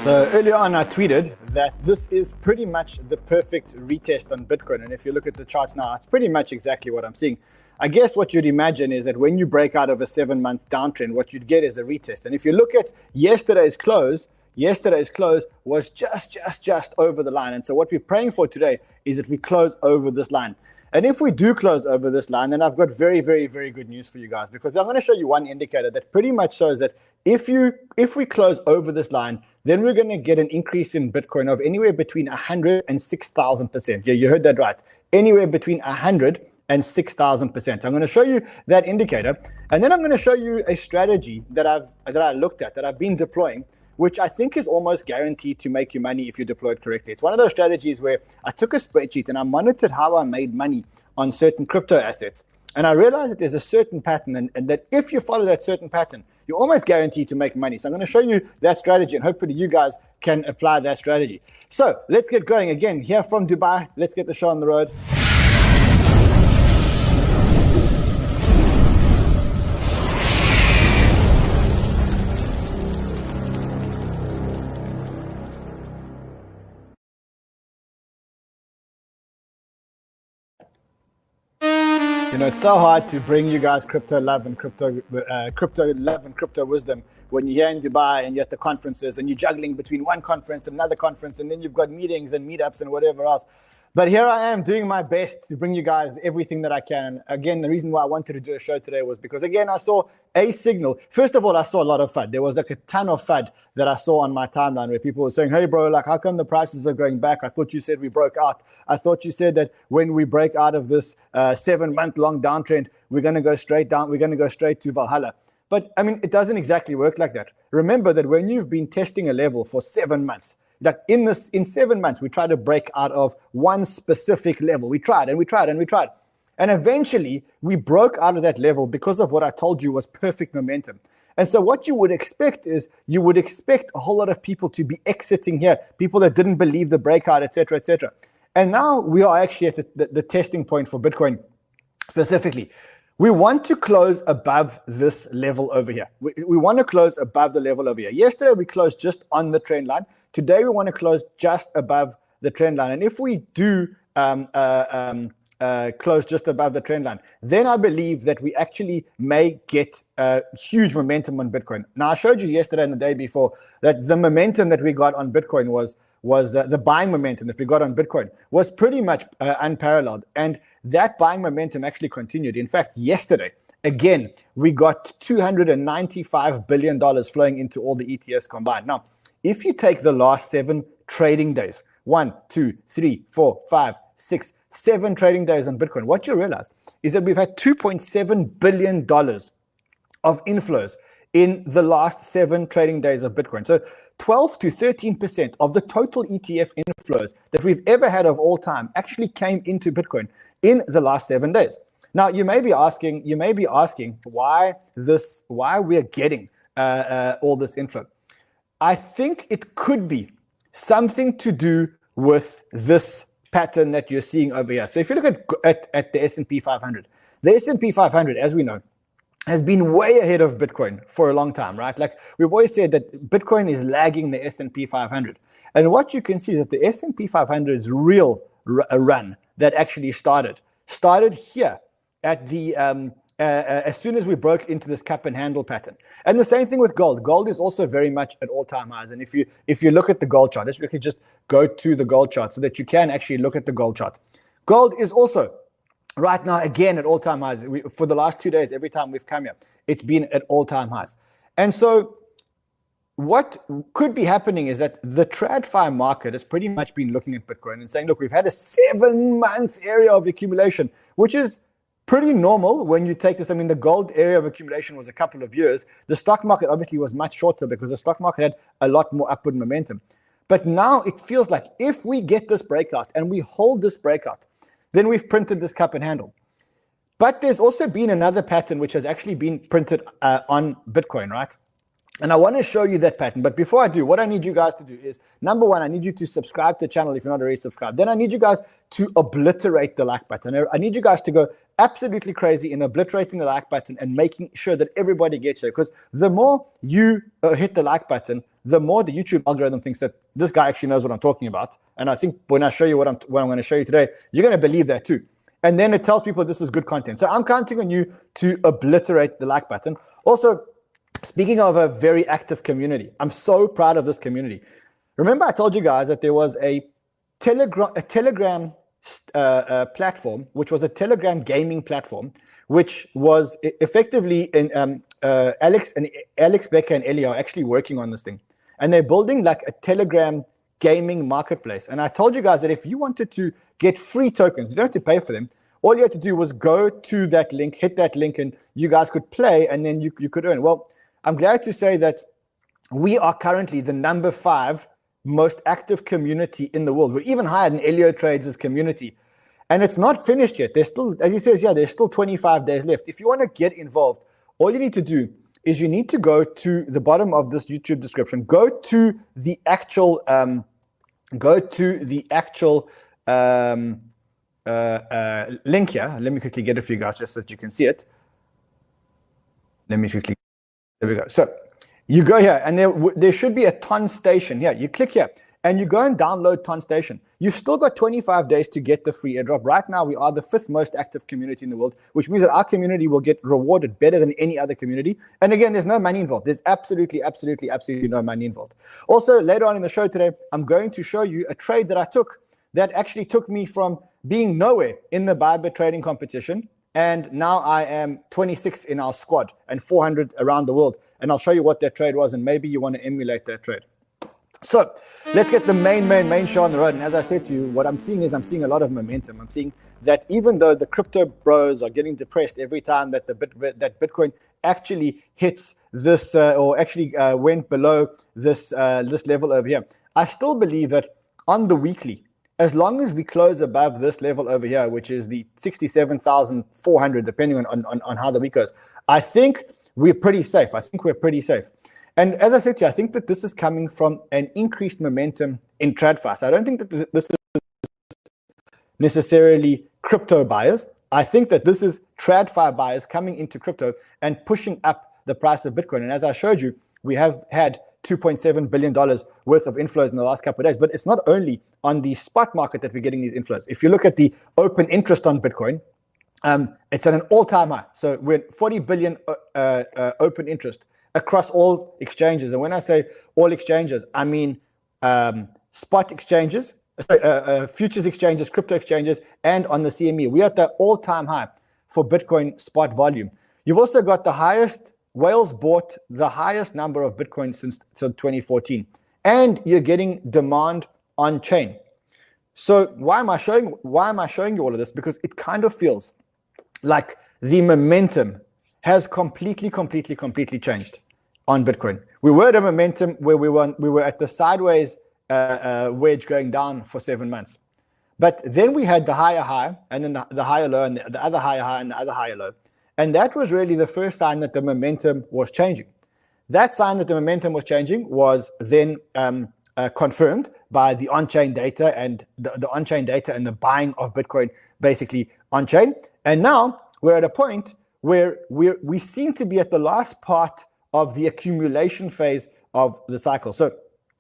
So earlier on, I tweeted that this is pretty much the perfect retest on Bitcoin. And if you look at the charts now, it's pretty much exactly what I'm seeing. I guess what you'd imagine is that when you break out of a 7-month downtrend, what you'd get is a retest. And if you look at yesterday's close was just over the line. And so what we're praying for today is that we close over this line. And if we do close over this line, then I've got very, very, very good news for you guys, because I'm going to show you one indicator that pretty much shows that if we close over this line, then we're going to get an increase in Bitcoin of anywhere between 100 and 6,000%. Yeah, you heard that right. Anywhere between 100 and 6,000%. I'm going to show you that indicator, and then I'm going to show you a strategy that I looked at, that I've been deploying, which I think is almost guaranteed to make you money if you deploy it correctly. It's one of those strategies where I took a spreadsheet and I monitored how I made money on certain crypto assets. And I realized that there's a certain pattern, and that if you follow that certain pattern, you're almost guaranteed to make money. So I'm going to show you that strategy, and hopefully you guys can apply that strategy. So let's get going. Again, here from Dubai, let's get the show on the road. You know, it's so hard to bring you guys crypto love and crypto wisdom when you're here in Dubai and you're at the conferences and you're juggling between one conference and another conference, and then you've got meetings and meetups and whatever else. But here I am doing my best to bring you guys everything that I can. Again, the reason why I wanted to do a show today was because, again, I saw a signal. First of all, I saw a lot of FUD. There was like a ton of FUD that I saw on my timeline where people were saying, hey, bro, like, how come the prices are going back? I thought you said we broke out. I thought you said that when we break out of this 7-month-long downtrend, we're going to go straight down. We're going to go straight to Valhalla. But, I mean, it doesn't exactly work like that. Remember that when you've been testing a level for 7 months, like in 7 months, we tried to break out of one specific level. We tried and we tried and we tried. And eventually, we broke out of that level because of what I told you was perfect momentum. And so what you would expect is you would expect a whole lot of people to be exiting here, people that didn't believe the breakout, et cetera, et cetera. And now we are actually at the testing point for Bitcoin specifically. We want to close above this level over here. We want to close above the level over here. Yesterday, we closed just on the trend line. Today, we want to close just above the trend line. And if we do close just above the trend line, then I believe that we actually may get huge momentum on Bitcoin. Now, I showed you yesterday and the day before that the momentum that we got on Bitcoin was the buying momentum that we got on Bitcoin was pretty much unparalleled. And that buying momentum actually continued. In fact, yesterday, again, we got $295 billion flowing into all the ETFs combined. Now, if you take the last 7 trading days, 1, 2, 3, 4, 5, 6, 7 trading days on Bitcoin, what you realize is that we've had $2.7 billion of inflows in the last 7 trading days of Bitcoin. So 12 to 13% of the total ETF inflows that we've ever had of all time actually came into Bitcoin in the last 7 days. Now, you may be asking why we're getting all this inflow. I think it could be something to do with this pattern that you're seeing over here. So if you look at the S&P 500, the S&P 500, as we know, has been way ahead of Bitcoin for a long time, right? Like we've always said that Bitcoin is lagging the S&P 500. And what you can see is that the S&P 500's real run that actually started here at the as soon as we broke into this cup and handle pattern. And the same thing with gold. Gold is also very much at all-time highs. And if you look at the gold chart, let's quickly just go to the gold chart so that you can actually look at the gold chart. Gold is also right now, again, at all-time highs. For the last 2 days, every time we've come here, it's been at all-time highs. And so what could be happening is that the TradFi market has pretty much been looking at Bitcoin and saying, look, we've had a 7-month area of accumulation, which is pretty normal when you take this. I mean, the gold area of accumulation was a couple of years. The stock market obviously was much shorter because the stock market had a lot more upward momentum. But now it feels like if we get this breakout and we hold this breakout, then we've printed this cup and handle. But there's also been another pattern which has actually been printed on Bitcoin, right? And I want to show you that pattern. But before I do, what I need you guys to do is, number one, I need you to subscribe to the channel if you're not already subscribed. Then I need you guys to obliterate the like button. I need you guys to go absolutely crazy in obliterating the like button and making sure that everybody gets there. Because the more you hit the like button, the more the YouTube algorithm thinks that this guy actually knows what I'm talking about. And I think when I show you what I'm going to show you today, you're going to believe that too. And then it tells people this is good content. So I'm counting on you to obliterate the like button. Also, speaking of a very active community, I'm so proud of this community. Remember I told you guys that there was a Telegram platform, which was a Telegram gaming platform, which was effectively in Alex Becker and Ellie are actually working on this thing, and they're building like a Telegram gaming marketplace. And I told you guys that if you wanted to get free tokens, you don't have to pay for them. All you had to do was go to that link, hit that link, and you guys could play, and then you could earn. Well, I'm glad to say that we are currently the number 5 most active community in the world. We're even higher than Elio Trades' community. And it's not finished yet. There's still, as he says, there's still 25 days left. If you want to get involved, all you need to do is you need to go to the bottom of this YouTube description, go to the actual link here. Let me quickly get it for you guys just so that you can see it. There we go. So you go here, and there should be a Ton Station here. You click here, and you go and download Ton Station. You've still got 25 days to get the free airdrop. Right now, we are the 5th most active community in the world, which means that our community will get rewarded better than any other community. And again, there's no money involved. There's absolutely no money involved. Also, later on in the show today, I'm going to show you a trade that I took that actually took me from being nowhere in the Bybit trading competition, and now I am 26th in our squad and 400 around the world. And I'll show you what that trade was, and maybe you want to emulate that trade. So let's get the main show on the road. And as I said to you, what I'm seeing is I'm seeing a lot of momentum. I'm seeing that even though the crypto bros are getting depressed every time that that Bitcoin actually hits this or actually went below this level over here, I still believe that on the weekly, as long as we close above this level over here, which is the 67,400, depending on how the week goes, I think we're pretty safe. And as I said to you, I think that this is coming from an increased momentum in TradFi. So I don't think that this is necessarily crypto buyers. I think that this is TradFi buyers coming into crypto and pushing up the price of Bitcoin. And as I showed you, we have had $2.7 billion worth of inflows in the last couple of days. But it's not only on the spot market that we're getting these inflows. If you look at the open interest on Bitcoin, it's at an all-time high. So we're at 40 billion open interest across all exchanges. And when I say all exchanges, I mean spot exchanges, futures exchanges, crypto exchanges, and on the CME. We're at the all-time high for Bitcoin spot volume. You've also got the highest, whales bought the highest number of Bitcoin since 2014. And you're getting demand on chain. So why am I showing you all of this? Because it kind of feels like the momentum has completely changed on Bitcoin. We were at a momentum where we were at the sideways wedge going down for 7 months. But then we had the higher high, and then the higher low, and the other higher high, and the other higher low. And that was really the first sign that the momentum was changing. That sign that the momentum was changing was then confirmed by the on-chain data and the on-chain data and the buying of Bitcoin basically on-chain. And now we're at a point where we seem to be at the last part of the accumulation phase of the cycle. So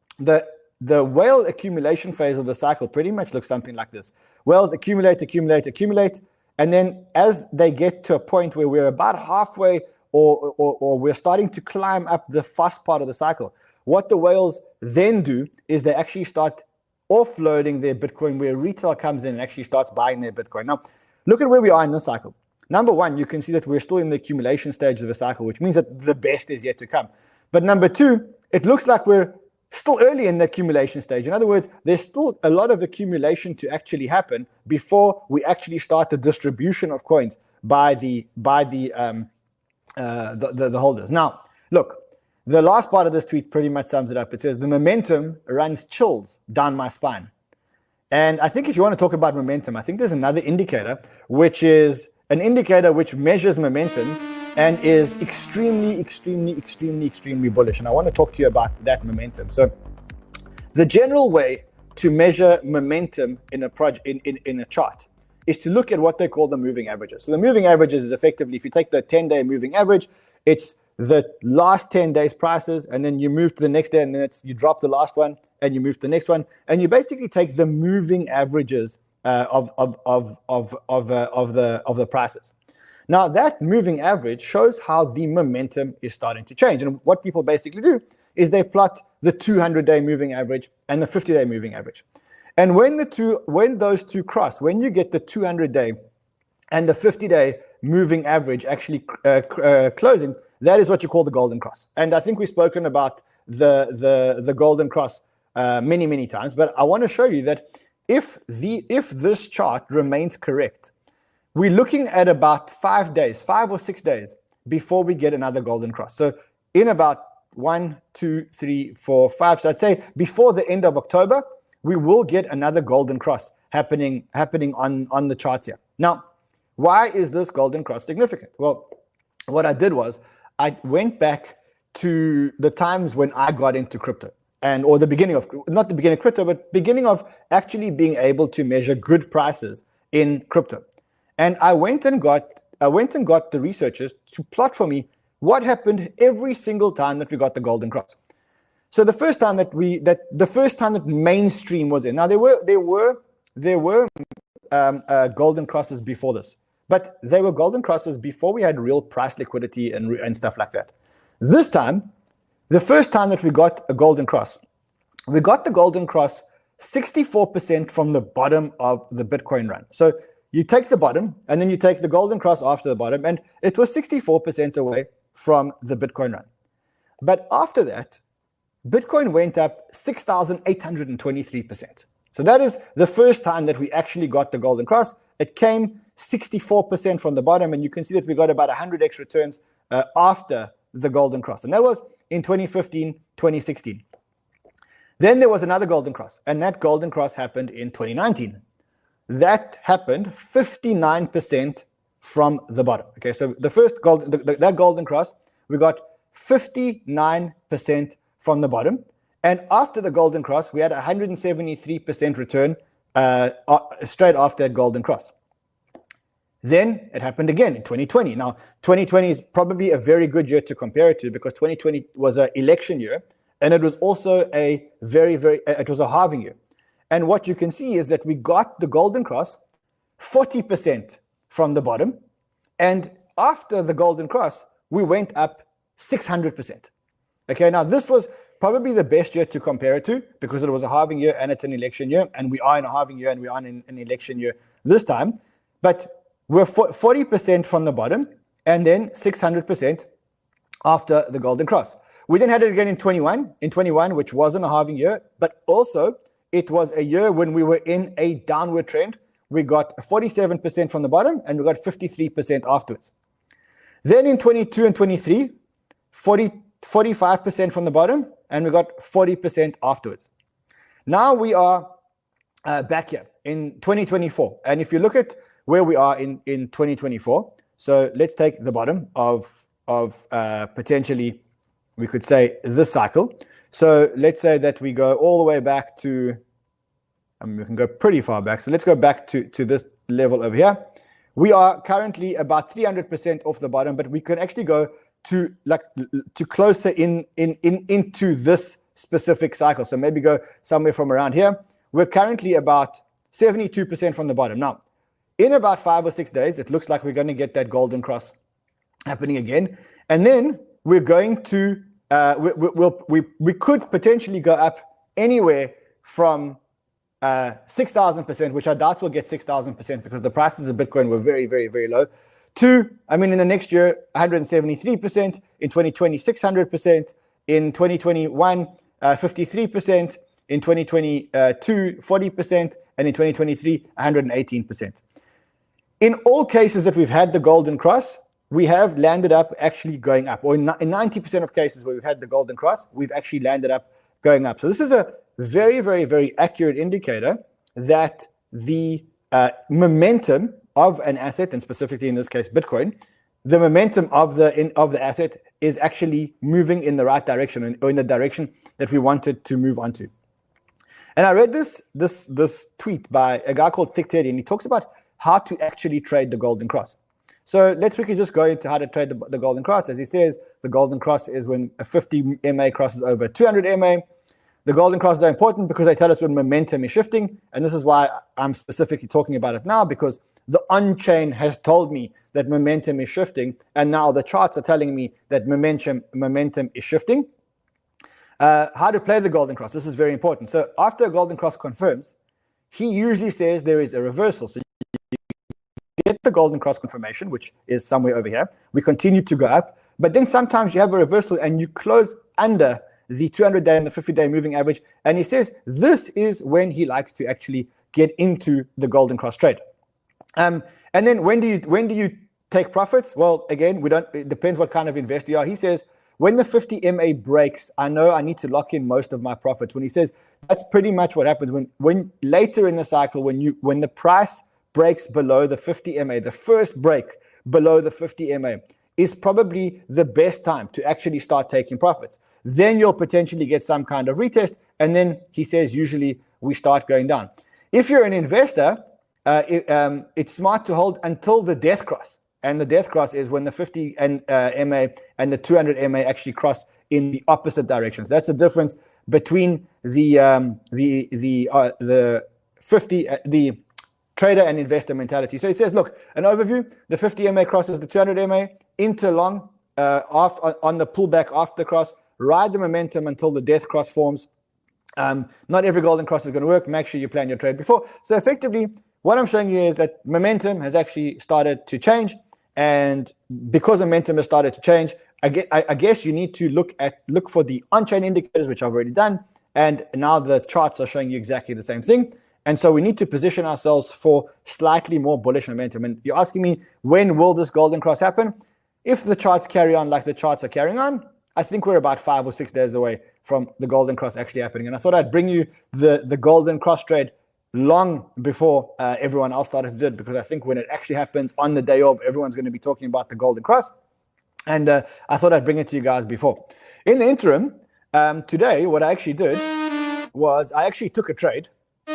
the whale accumulation phase of the cycle pretty much looks something like this. Whales accumulate, and then as they get to a point where we're about halfway or we're starting to climb up the fast part of the cycle, what the whales then do is they actually start offloading their Bitcoin, where retail comes in and actually starts buying their Bitcoin. Now, look at where we are in this cycle. Number one, you can see that we're still in the accumulation stage of the cycle, which means that the best is yet to come. But number two, it looks like we're still early in the accumulation stage. In other words, there's still a lot of accumulation to actually happen before we actually start the distribution of coins by the holders. Now, look, the last part of this tweet pretty much sums it up. It says, the momentum runs chills down my spine. And I think if you want to talk about momentum, I think there's another indicator, which is an indicator which measures momentum and is extremely bullish. And I want to talk to you about that momentum. So the general way to measure momentum in a in a chart is to look at what they call the moving averages. So the moving averages is effectively, if you take the 10-day moving average, it's the last 10 days prices, and then you move to the next day, and then you drop the last one, and you move to the next one, and you basically take the moving averages of the prices. Now, that moving average shows how the momentum is starting to change. And what people basically do is they plot the 200-day moving average and the 50-day moving average. And when those two cross, when you get the 200-day and the 50-day moving average actually closing, that is what you call the golden cross. And I think we've spoken about the golden cross many times, but I want to show you that if this chart remains correct, we're looking at about 5 or 6 days before we get another golden cross. So in about 1, 2, 3, 4, 5, so I'd say before the end of October, we will get another golden cross happening on the charts here. Now, why is this golden cross significant? Well, what I did was I went back to the times when I got into crypto, or the beginning of, not the beginning of crypto, but beginning of actually being able to measure good prices in crypto. And I went and got the researchers to plot for me what happened every single time that we got the golden cross. So the first time that mainstream was in. Now there were golden crosses before this, but they were golden crosses before we had real price liquidity and stuff like that. This time, the first time that we got a golden cross, we got the golden cross 64% from the bottom of the Bitcoin run. So you take the bottom, and then you take the golden cross after the bottom, and it was 64% away from the Bitcoin run. But after that, Bitcoin went up 6,823%. So that is the first time that we actually got the golden cross. It came 64% from the bottom, and you can see that we got about 100x returns after the golden cross. And that was in 2015, 2016. Then there was another golden cross, and that golden cross happened in 2019. That happened 59% from the bottom. Okay, so the first that golden cross, we got 59% from the bottom, and after the golden cross, we had 173% return straight after that golden cross. Then it happened again in 2020. Now, 2020 is probably a very good year to compare it to because 2020 was an election year, and it was also it was a halving year. And what you can see is that we got the golden cross 40% from the bottom. And after the golden cross, we went up 600%. Okay, now this was probably the best year to compare it to because it was a halving year and it's an election year. And we are in a halving year and we are in an election year this time. But we're 40% from the bottom and then 600% after the golden cross. We then had it again in 21, which wasn't a halving year, but also it was a year when we were in a downward trend. We got 47% from the bottom and we got 53% afterwards. Then in 22 and 23, 45% from the bottom and we got 40% afterwards. Now we are back here in 2024. And if you look at where we are in 2024, so let's take the bottom of potentially, we could say this cycle. So let's say that we go all the way back to, we can go pretty far back. So let's go back to this level over here. We are currently about 300% off the bottom, but we could actually go to closer into this specific cycle. So maybe go somewhere from around here. We're currently about 72% from the bottom. Now, in about 5 or 6 days, it looks like we're going to get that golden cross happening again. And then we're going to, we could potentially go up anywhere from 6,000%, which I doubt we'll get 6,000% because the prices of Bitcoin were very, very, very low, to, in the next year, 173%, in 2020, 600%, in 2021, 53%, in 2022, 40%, and in 2023, 118%. In all cases that we've had the golden cross, we have landed up actually going up. Or in 90% of cases where we've had the golden cross, we've actually landed up going up. So this is a very, very, very accurate indicator that the momentum of an asset, and specifically in this case Bitcoin, the momentum of the asset is actually moving in the right direction, or in the direction that we wanted to move on to. And I read this tweet by a guy called Thick Teddy, and he talks about how to actually trade the golden cross. So let's quickly just go into how to trade the golden cross. As he says, the golden cross is when a 50 MA crosses over 200 MA. The golden crosses are important because they tell us when momentum is shifting. And this is why I'm specifically talking about it now, because the on-chain has told me that momentum is shifting. And now the charts are telling me that momentum is shifting. How to play the golden cross. This is very important. So after a golden cross confirms, he usually says there is a reversal. So you get the golden cross confirmation, which is somewhere over here. We continue to go up. But then sometimes you have a reversal and you close under the 200-day and the 50-day moving average. And he says this is when he likes to actually get into the golden cross trade. And then when do you take profits? Well, again, it depends what kind of investor you are. He says, when the 50 MA breaks, I know I need to lock in most of my profits. When he says that's pretty much what happens when later in the cycle, when the price breaks below the 50 MA, the first break below the 50 MA is probably the best time to actually start taking profits. Then you'll potentially get some kind of retest. And then he says, usually we start going down. If you're an investor, it's smart to hold until the death cross. And the death cross is when the 50 MA and the 200 MA actually cross in the opposite directions. That's the difference between the trader and investor mentality. So he says, look, an overview: the 50 MA crosses the 200 MA into long on the pullback after the cross. Ride the momentum until the death cross forms. Not every golden cross is going to work. Make sure you plan your trade before. So effectively, what I'm showing you is that momentum has actually started to change. And because momentum has started to change, I guess you need to look for the on-chain indicators, which I've already done. And now the charts are showing you exactly the same thing. And so we need to position ourselves for slightly more bullish momentum. And you're asking me, when will this golden cross happen? If the charts carry on like the charts are carrying on, I think we're about 5 or 6 days away from the golden cross actually happening. And I thought I'd bring you the golden cross trade long before everyone else started to do it, because I think when it actually happens on the day of, everyone's going to be talking about the golden cross. And I thought I'd bring it to you guys before. In the interim, today, what I actually did was I actually took a trade,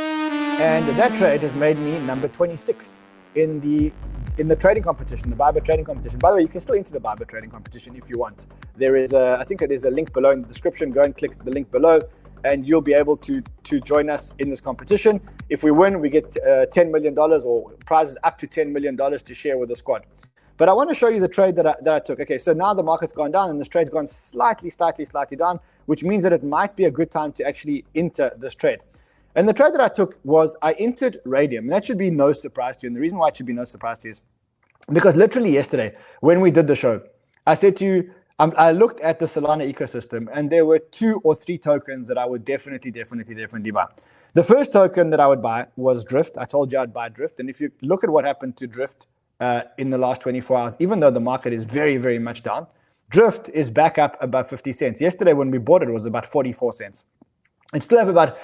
and that trade has made me number 26 in the trading competition, the Bybit trading competition. By the way, you can still enter the Bybit trading competition if you want. There is I think there's a link below in the description. Go and click the link below, and you'll be able to join us in this competition. If we win, we get $10 million or prizes up to $10 million to share with the squad. But I want to show you the trade that I took. Okay, so now the market's gone down and this trade's gone slightly down, which means that it might be a good time to actually enter this trade. And the trade that I took was I entered Raydium. And that should be no surprise to you. And the reason why it should be no surprise to you is because literally yesterday when we did the show, I said to you, I looked at the Solana ecosystem and there were 2 or 3 tokens that I would definitely buy. The first token that I would buy was Drift. I told you I'd buy Drift. And if you look at what happened to Drift in the last 24 hours, even though the market is very, very much down, Drift is back up about 50 cents. Yesterday when we bought it, it was about 44 cents. It's still up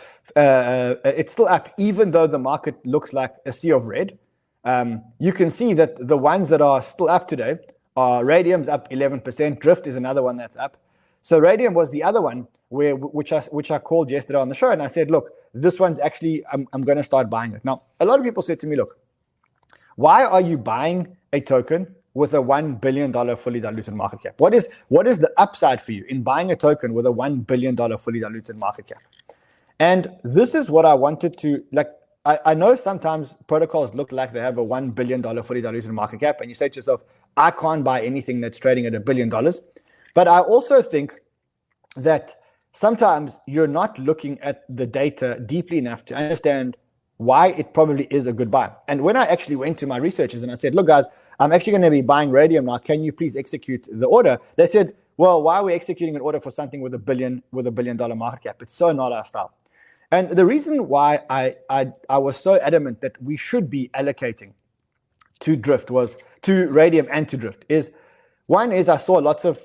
it's still up even though the market looks like a sea of red. You can see that the ones that are still up today Raydium's up 11%. Drift is another one that's up. So Raydium was the other one which I called yesterday on the show, and I said, look, this one's actually I'm going to start buying it. Now, a lot of people said to me, look, why are you buying a token with a $1 billion fully diluted market cap? What is the upside for you in buying a token with a $1 billion fully diluted market cap? And this is what I wanted to, like, I know sometimes protocols look like they have a $1 billion fully diluted market cap, and you say to yourself, I can't buy anything that's trading at $1 billion. But I also think that sometimes you're not looking at the data deeply enough to understand why it probably is a good buy. And when I actually went to my researchers and I said, look, guys, I'm actually going to be buying Raydium now. Can you please execute the order? They said, well, why are we executing an order for something with a $1 billion market cap? It's so not our style. And the reason why I was so adamant that we should be allocating to Drift was to Raydium and to Drift is, one is I saw lots of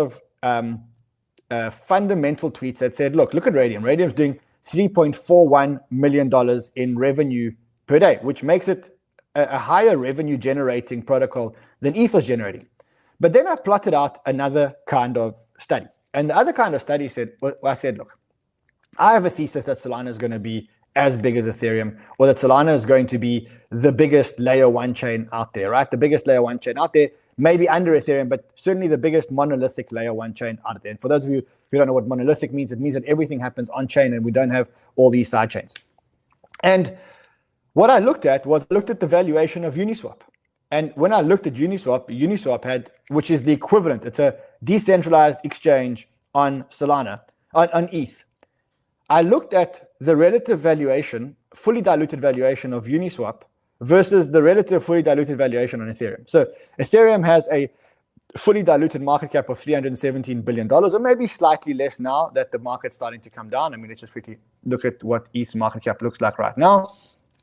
fundamental tweets that said, look at Raydium. Raydium's doing $3.41 million in revenue per day, which makes it a higher revenue generating protocol than ETH was generating. But then I plotted out another kind of study. And the other kind of study said, well, I said, look, I have a thesis that Solana is going to be as big as Ethereum, or that Solana is going to be the biggest layer one chain out there, right? The biggest layer one chain out there, maybe under Ethereum, but certainly the biggest monolithic layer one chain out there. And for those of you who don't know what monolithic means, it means that everything happens on chain and we don't have all these side chains. And what I looked at the valuation of Uniswap. And when I looked at Uniswap had, which is the equivalent, it's a decentralized exchange on Solana, on ETH. I looked at the relative valuation, fully diluted valuation of Uniswap versus the relative fully diluted valuation on Ethereum. So Ethereum has a fully diluted market cap of $317 billion, or maybe slightly less now that the market's starting to come down. I mean, let's just quickly look at what ETH's market cap looks like right now.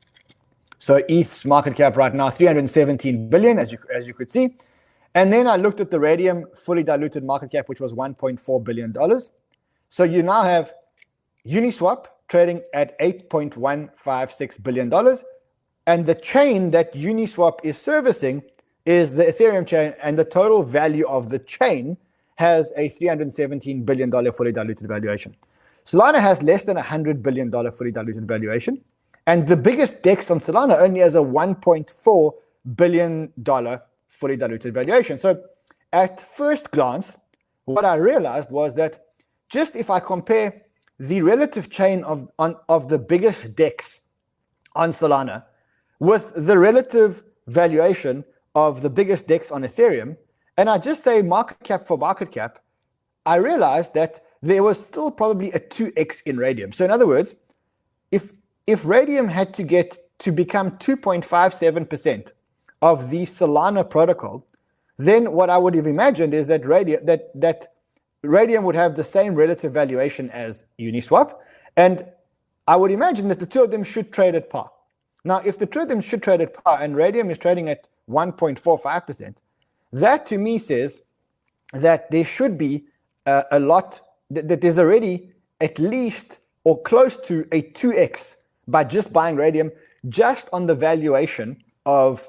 So ETH's market cap right now, 317 billion, as you could see. And then I looked at the Raydium fully diluted market cap, which was $1.4 billion. So you now have Uniswap trading at $8.156 billion. And the chain that Uniswap is servicing is the Ethereum chain, and the total value of the chain has a $317 billion fully diluted valuation. Solana has less than $100 billion fully diluted valuation. And the biggest DEX on Solana only has a $1.4 billion fully diluted valuation. So at first glance, what I realized was that just if I compare the relative chain of the biggest DEX on Solana with the relative valuation of the biggest DEX on Ethereum, and I just say market cap for market cap, I realized that there was still probably a 2x in Raydium. So in other words, if Raydium had to get to become 2.57% of the Solana protocol, then what I would have imagined is that Raydium would have the same relative valuation as Uniswap, and I would imagine that the two of them should trade at par. Now, if the two of them should trade at par and Raydium is trading at 1.45%, that to me says that there should be that there's already at least or close to a 2x by just buying Raydium, just on the valuation of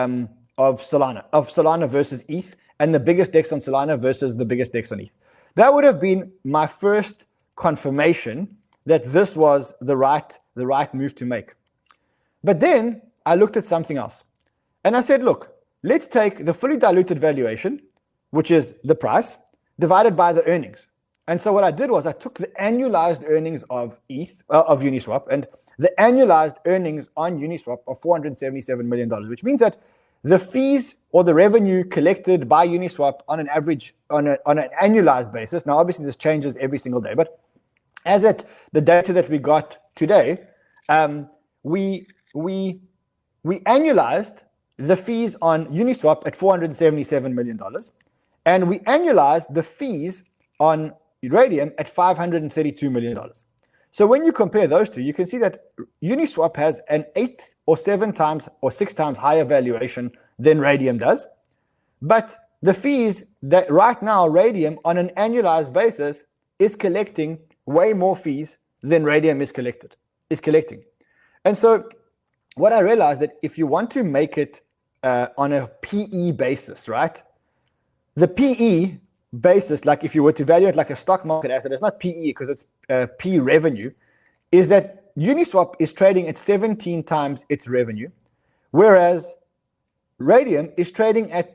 Solana versus ETH, and the biggest DEX on Solana versus the biggest DEX on ETH. That would have been my first confirmation that this was the right move to make. But then I looked at something else, and I said, look, let's take the fully diluted valuation, which is the price, divided by the earnings. And so what I did was I took the annualized earnings of Uniswap, and the annualized earnings on Uniswap are $477 million, which means that the fees or the revenue collected by Uniswap on an average, on an annualized basis, now obviously this changes every single day, but as at the data that we got today, we annualized the fees on Uniswap at $477 million, and we annualized the fees on Raydium at $532 million. So when you compare those two, you can see that Uniswap has an 8 or 7 times or 6 times higher valuation than Raydium does. But the fees that right now Raydium on an annualized basis is collecting way more fees than Raydium is collecting. And so what I realized that if you want to make it on a PE basis, right? The PE basis, like if you were to value it like a stock market asset, it's not PE because it's P revenue, is that Uniswap is trading at 17 times its revenue, whereas Raydium is trading at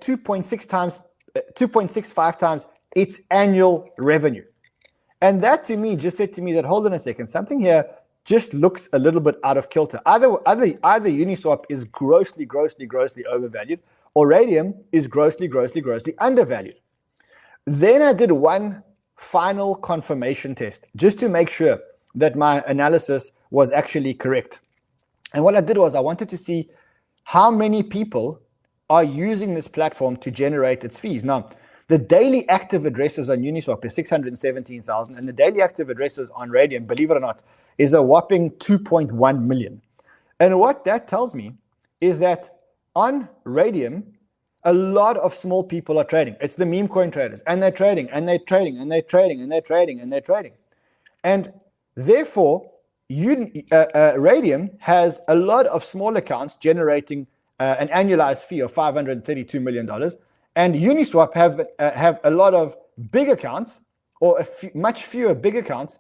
2.65 times its annual revenue. And that to me just said to me that, hold on a second, something here just looks a little bit out of kilter. Either Uniswap is grossly overvalued, or Raydium is grossly undervalued. Then I did one final confirmation test just to make sure that my analysis was actually correct. And what I did was I wanted to see how many people are using this platform to generate its fees. Now, the daily active addresses on Uniswap is 617,000, and the daily active addresses on Raydium, believe it or not, is a whopping 2.1 million. And what that tells me is that on Raydium, a lot of small people are trading. It's the meme coin traders, and they're trading, and they're trading, and they're trading, and they're trading, and they're trading. And therefore, Raydium has a lot of small accounts generating an annualized fee of $532 million, and Uniswap have a lot of big accounts, or much fewer big accounts,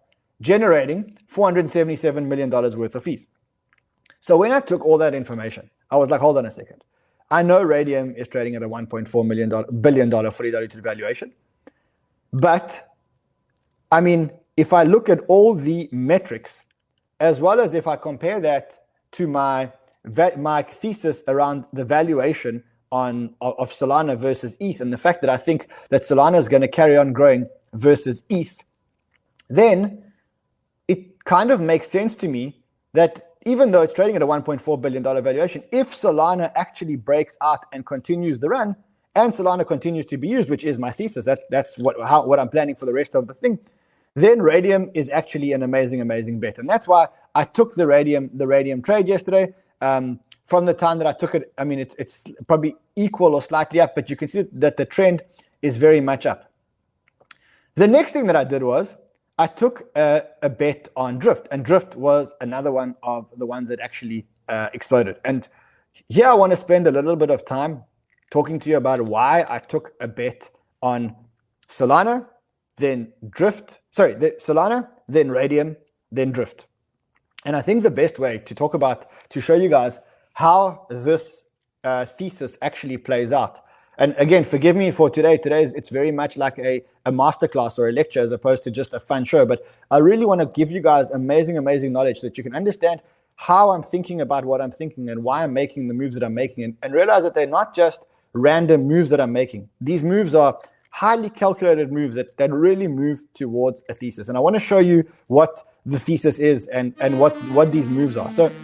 generating $477 million worth of fees. So when I took all that information, I was like, hold on a second. I know Raydium is trading at a $1.4 billion fully diluted valuation. But, I mean, if I look at all the metrics, as well as if I compare that to my thesis around the valuation of Solana versus ETH, and the fact that I think that Solana is going to carry on growing versus ETH, then it kind of makes sense to me that even though it's trading at a $1.4 billion valuation, if Solana actually breaks out and continues the run, and Solana continues to be used, which is my thesis, that's what I'm planning for the rest of the thing, then Raydium is actually an amazing bet. And that's why I took the Raydium trade yesterday. From the time that I took it, I mean, it's probably equal or slightly up, but you can see that the trend is very much up. The next thing that I did was I took a bet on Drift, and Drift was another one of the ones that actually exploded. And here I want to spend a little bit of time talking to you about why I took a bet on Solana, then Drift, Solana, then Raydium, then Drift. And I think the best way to show you guys how this thesis actually plays out. And again, forgive me for today. It's very much like a masterclass or a lecture as opposed to just a fun show. But I really want to give you guys amazing knowledge so that you can understand how I'm thinking about what I'm thinking and why I'm making the moves that I'm making, and realize that they're not just random moves that I'm making. These moves are highly calculated moves that really move towards a thesis. And I want to show you what the thesis is and what these moves are. So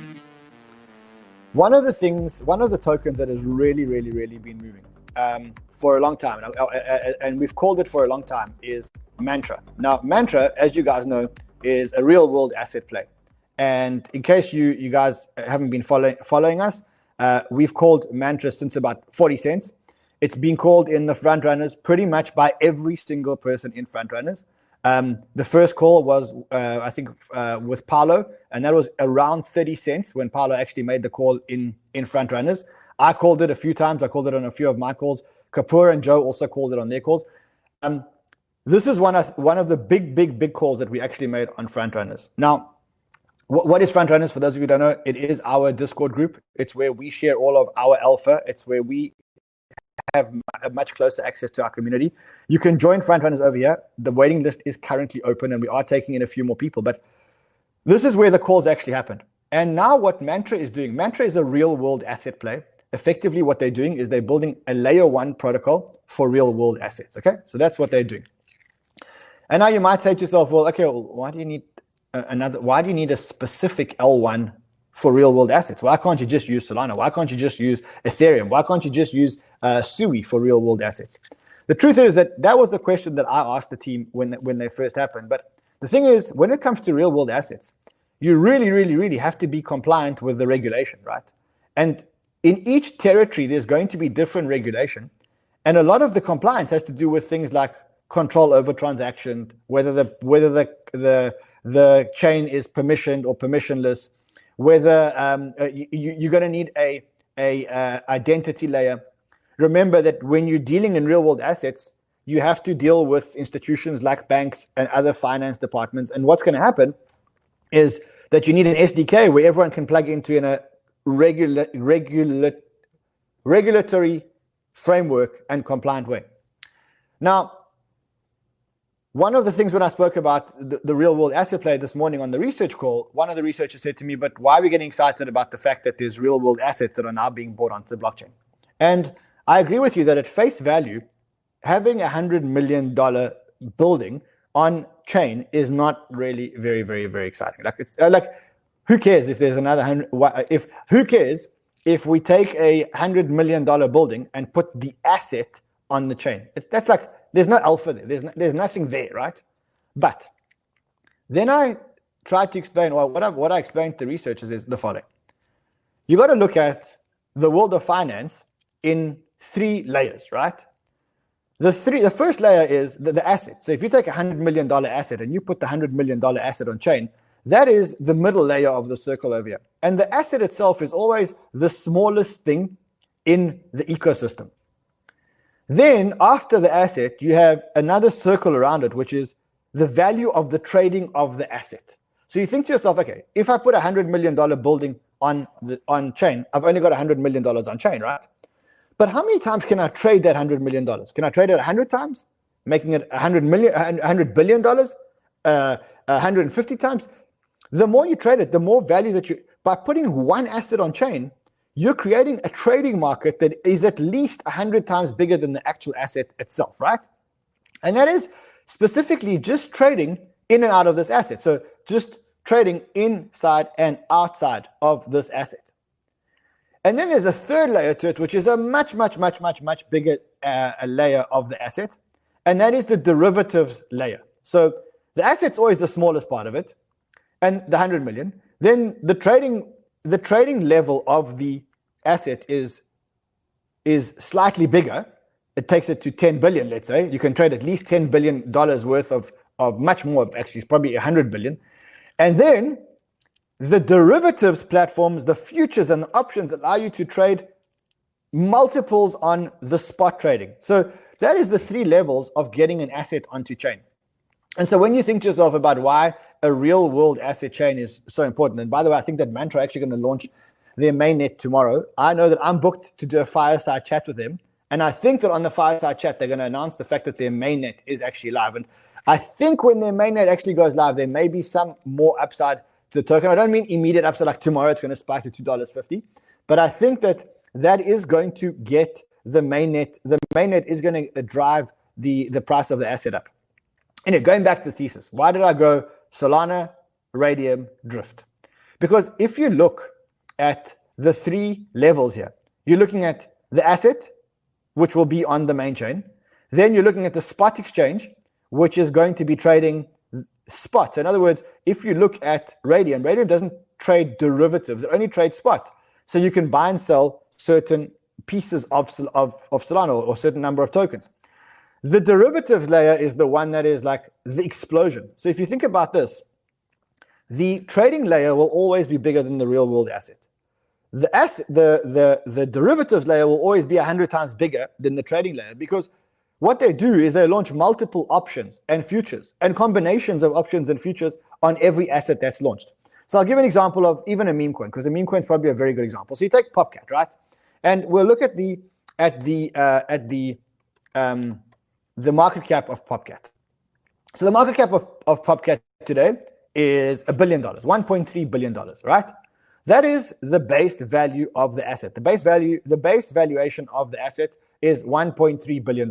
one of the tokens that has really been moving for a long time, and we've called it for a long time, is Mantra. Now, Mantra, as you guys know, is a real world asset play. And in case you guys haven't been following us, we've called Mantra since about 40 cents. It's been called in the front runners pretty much by every single person in front runners. The first call was, I think, with Paolo, and that was around 30 cents when Paolo actually made the call in front runners. I called it a few times. I called it on a few of my calls. Kapoor and Joe also called it on their calls. This is one of the big calls that we actually made on front runners. Now, what is front runners? For those of you who don't know, it is our Discord group. It's where we share all of our alpha. It's where we have a much closer access to our community. You can join front runners over here. The waiting list is currently open, and we are taking in a few more people. But this is where the calls actually happened. And now what Mantra is doing, Mantra is a real world asset play. Effectively, what they're doing is they're building a layer 1 protocol for real world assets. Okay, so that's what they're doing. And now you might say to yourself, well, okay, why do you need a specific L1 for real world assets? Why can't you just use Solana? Why can't you just use Ethereum? Why can't you just use Sui for real world assets? The truth is that was the question that I asked the team when they first happened. But the thing is, when it comes to real world assets, you really have to be compliant with the regulation, right? And in each territory, there's going to be different regulation. And a lot of the compliance has to do with things like control over transaction, whether the chain is permissioned or permissionless, whether you're going to need a identity layer. Remember that when you're dealing in real world assets, you have to deal with institutions like banks and other finance departments. And what's going to happen is that you need an SDK where everyone can plug into in a regulatory framework and compliant way. Now, one of the things when I spoke about the real world asset play this morning on the research call, one of the researchers said to me, but why are we getting excited about the fact that there's real world assets that are now being brought onto the blockchain? And I agree with you that at face value, having $100 million building on chain is not really very exciting. Like it's who cares if there's another 100? Who cares if we take a $100 million building and put the asset on the chain? That's like there's no alpha there. There's nothing there, right? But then I tried to explain, or what I explained to researchers is the following: you got to look at the world of finance in 3 layers, right? The first layer is the asset. So if you take a $100 million asset and you put the $100 million asset on chain, that is the middle layer of the circle over here. And the asset itself is always the smallest thing in the ecosystem. Then after the asset, you have another circle around it, which is the value of the trading of the asset. So you think to yourself, okay, if I put $100 million building on chain, I've only got $100 million on chain, right? But how many times can I trade that $100 million? Can I trade it 100 times, making it $100 billion, 150 times? The more you trade it, the more value that you, by putting one asset on chain, you're creating a trading market that is at least 100 times bigger than the actual asset itself, right? And that is specifically just trading in and out of this asset. So just trading inside and outside of this asset. And then there's a third layer to it, which is a much bigger layer of the asset. And that is the derivatives layer. So the asset's always the smallest part of it, and the 100 million. Then the trading level of the asset is slightly bigger. It takes it to 10 billion, let's say. You can trade at least $10 billion worth of much more, actually, it's probably 100 billion. And then the derivatives platforms, the futures and the options allow you to trade multiples on the spot trading. So that is the three levels of getting an asset onto chain. And so when you think to yourself about why a real world asset chain is so important, and by the way, I think that Mantra are actually going to launch their mainnet tomorrow. I know that I'm booked to do a fireside chat with them. And I think that on the fireside chat, they're going to announce the fact that their mainnet is actually live. And I think when their mainnet actually goes live, there may be some more upside to the token. I don't mean immediate upside, like tomorrow it's going to spike to $2.50. But I think that is going to get the mainnet. The mainnet is going to drive the price of the asset up. Anyway, going back to the thesis, why did I go Solana, Raydium, Drift? Because if you look at the three levels here, you're looking at the asset, which will be on the main chain. Then you're looking at the spot exchange, which is going to be trading spots. In other words, if you look at Raydium doesn't trade derivatives, it only trades spot. So you can buy and sell certain pieces of Solana or certain number of tokens. The derivatives layer is the one that is like the explosion. So if you think about this, the trading layer will always be bigger than the real world asset. The derivatives layer will always be 100 times bigger than the trading layer, because what they do is they launch multiple options and futures and combinations of options and futures on every asset that's launched. So I'll give an example of even a meme coin, because a meme coin is probably a very good example. So you take Popcat, right? And we'll look at the market cap of Popcat. So the market cap of Popcat today is $1 billion, $1.3 billion, right? That is the base value of the asset. The base valuation of the asset is $1.3 billion.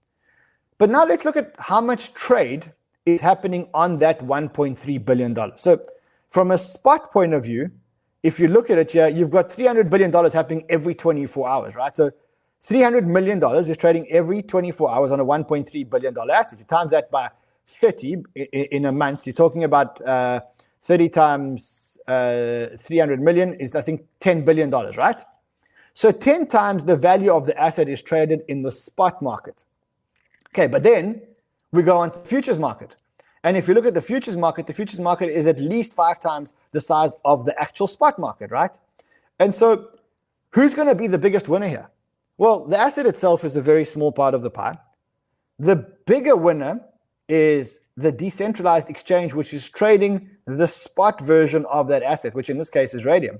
But now let's look at how much trade is happening on that $1.3 billion. So from a spot point of view, if you look at it here, you've got $300 billion happening every 24 hours, right? So $300 million is trading every 24 hours on a $1.3 billion asset. You times that by 30 in a month, you're talking about 30 times 300 million is, I think, $10 billion, right? So 10 times the value of the asset is traded in the spot market. Okay, but then we go on to the futures market. And if you look at the futures market is at least 5 times the size of the actual spot market, right? And so who's going to be the biggest winner here? Well, the asset itself is a very small part of the pie. The bigger winner is the decentralized exchange, which is trading the spot version of that asset, which in this case is Raydium.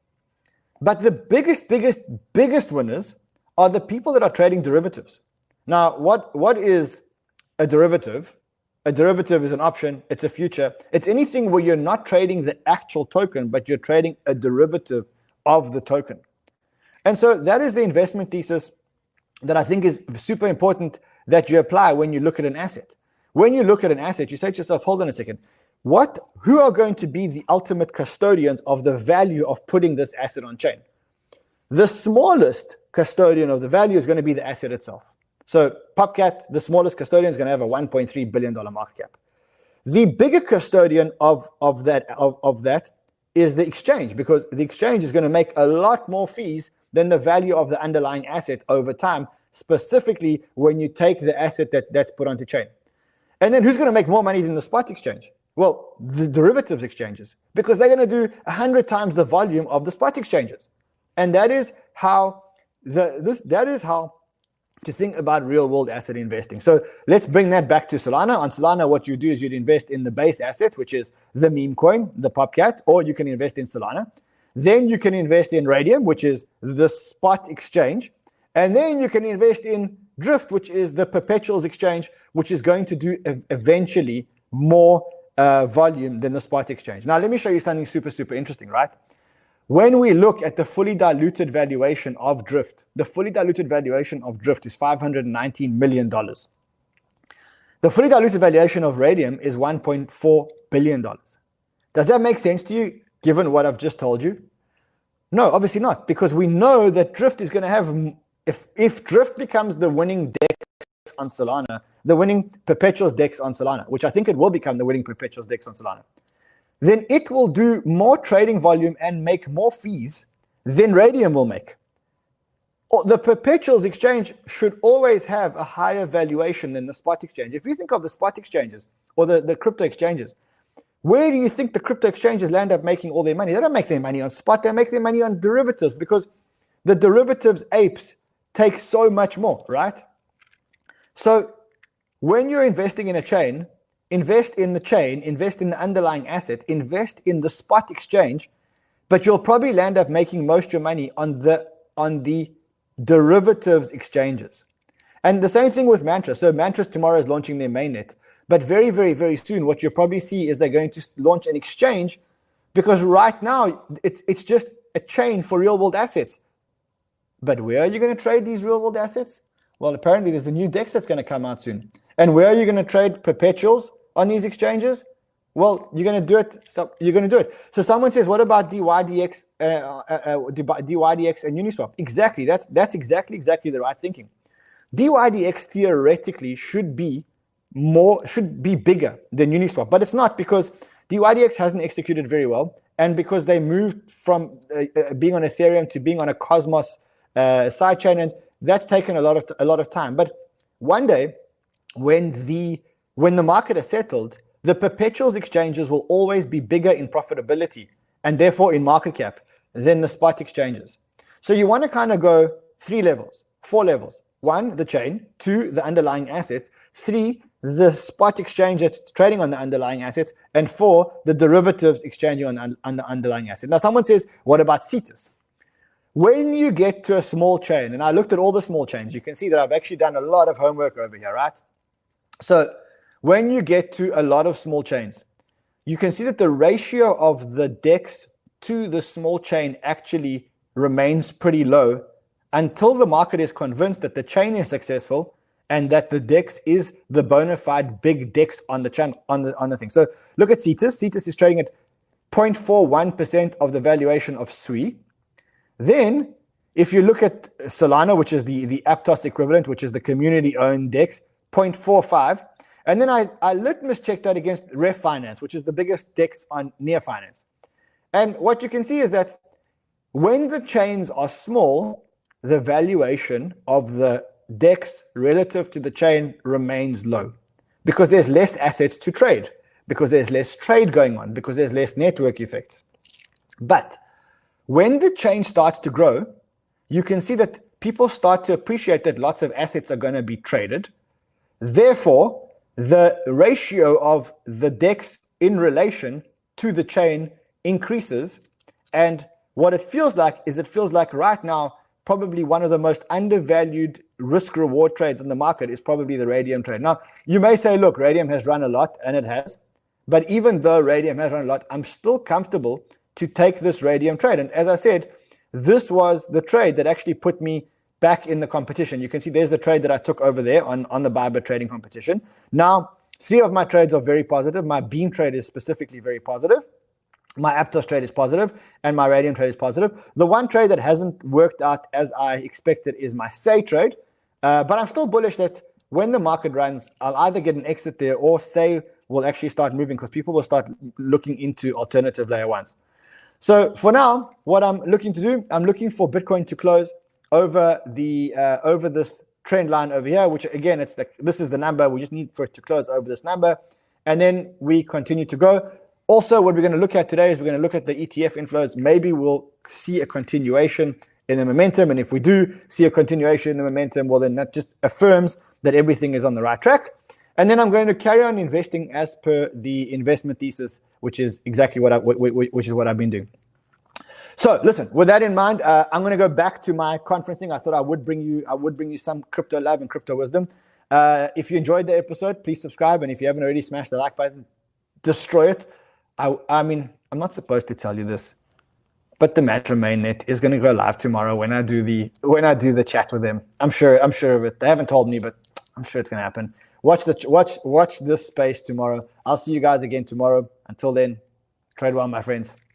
But the biggest winners are the people that are trading derivatives. Now, what is a derivative? A derivative is an option, it's a future. It's anything where you're not trading the actual token, but you're trading a derivative of the token. And so that is the investment thesis that I think is super important that you apply when you look at an asset. When you look at an asset, you say to yourself, hold on a second, who are going to be the ultimate custodians of the value of putting this asset on chain? The smallest custodian of the value is going to be the asset itself. So Popcat, the smallest custodian, is going to have a $1.3 billion market cap. The bigger custodian of that is the exchange, because the exchange is going to make a lot more fees than the value of the underlying asset over time, specifically when you take the asset that's put onto chain. And then who's going to make more money than the spot exchange? Well, the derivatives exchanges, because they're going to do 100 times the volume of the spot exchanges. And that is how to think about real world asset investing. So let's bring that back to Solana. On Solana, what you do is you'd invest in the base asset, which is the meme coin, the Popcat, or you can invest in Solana. Then you can invest in Raydium, which is the spot exchange. And then you can invest in Drift, which is the perpetuals exchange, which is going to do eventually more volume than the spot exchange. Now, let me show you something super, super interesting, right? When we look at the fully diluted valuation of Drift, the fully diluted valuation of Drift is $519 million. The fully diluted valuation of Raydium is $1.4 billion. Does that make sense to you, given what I've just told you? No, obviously not, because we know that Drift is going to have, if Drift becomes the winning DEX on Solana, the winning perpetuals DEX on Solana, which I think it will become the winning perpetuals DEX on Solana, then it will do more trading volume and make more fees than Raydium will make. The perpetuals exchange should always have a higher valuation than the spot exchange. If you think of the spot exchanges or the crypto exchanges, where do you think the crypto exchanges land up making all their money? They don't make their money on spot, they make their money on derivatives, because the derivatives apes take so much more, right? So when you're investing in a chain, invest in the chain, invest in the underlying asset, invest in the spot exchange, but you'll probably land up making most of your money on the derivatives exchanges. And the same thing with Mantra. So Mantra tomorrow is launching their mainnet, but very, very, very soon, what you'll probably see is they're going to launch an exchange, because right now it's just a chain for real world assets. But where are you going to trade these real world assets? Well, apparently there's a new DEX that's going to come out soon. And where are you going to trade perpetuals on these exchanges? Well, you're going to do it. So you're going to do it. So someone says, what about DYDX, DYDX and Uniswap? Exactly. That's exactly the right thinking. DYDX theoretically should be bigger than Uniswap, but it's not, because DYDX hasn't executed very well, and because they moved from being on Ethereum to being on a Cosmos sidechain, and that's taken a lot of time. But one day, when the market is settled, the perpetuals exchanges will always be bigger in profitability and therefore in market cap than the spot exchanges. So you want to kind of go 4 levels. 1, the chain. 2, the underlying assets. 3, the spot exchange that's trading on the underlying assets. And 4, the derivatives exchanging on the underlying asset. Now, someone says, what about Cetus? When you get to a small chain, and I looked at all the small chains, you can see that I've actually done a lot of homework over here, right? So when you get to a lot of small chains, you can see that the ratio of the DEX to the small chain actually remains pretty low until the market is convinced that the chain is successful and that the DEX is the bona fide big DEX on the channel, on the thing. So look at Cetus. Cetus is trading at 0.41% of the valuation of SUI. Then, if you look at Solana, which is the Aptos equivalent, which is the community-owned DEX, 0.45. And then I litmus checked that against Ref Finance, which is the biggest DEX on Near Finance. And what you can see is that when the chains are small, the valuation of the DEX relative to the chain remains low, because there's less assets to trade, because there's less trade going on, because there's less network effects. But when the chain starts to grow, you can see that people start to appreciate that lots of assets are going to be traded. Therefore, the ratio of the DEX in relation to the chain increases. And what it feels like right now, probably one of the most undervalued risk-reward trades in the market is probably the Raydium trade. Now, you may say, look, Raydium has run a lot, and it has. But even though Raydium has run a lot, I'm still comfortable to take this Raydium trade. And as I said, this was the trade that actually put me back in the competition. You can see there's the trade that I took over there on the Bybit trading competition. Now, 3 of my trades are very positive. My Beam trade is specifically very positive. My Aptos trade is positive, and my Raydium trade is positive. The one trade that hasn't worked out as I expected is my Say trade. But I'm still bullish that when the market runs, I'll either get an exit there or Say will actually start moving, because people will start looking into alternative layer ones. So for now, what I'm looking to do, I'm looking for Bitcoin to close over this trend line over here, which again, this is the number. We just need for it to close over this number, and then we continue to go. Also, what we're going to look at today is we're going to look at the ETF inflows. Maybe we'll see a continuation in the momentum. And if we do see a continuation in the momentum, well, then that just affirms that everything is on the right track. And then I'm going to carry on investing as per the investment thesis, which is exactly what I've been doing. So listen, with that in mind, I'm going to go back to my conferencing. I thought I would bring you some crypto love and crypto wisdom. If you enjoyed the episode, please subscribe. And if you haven't already, smash the like button, destroy it. I mean, I'm not supposed to tell you this, but the Matra mainnet is going to go live tomorrow when I do the chat with them. I'm sure of it. They haven't told me, but I'm sure it's going to happen. Watch this space tomorrow. I'll see you guys again tomorrow. Until then, trade well, my friends.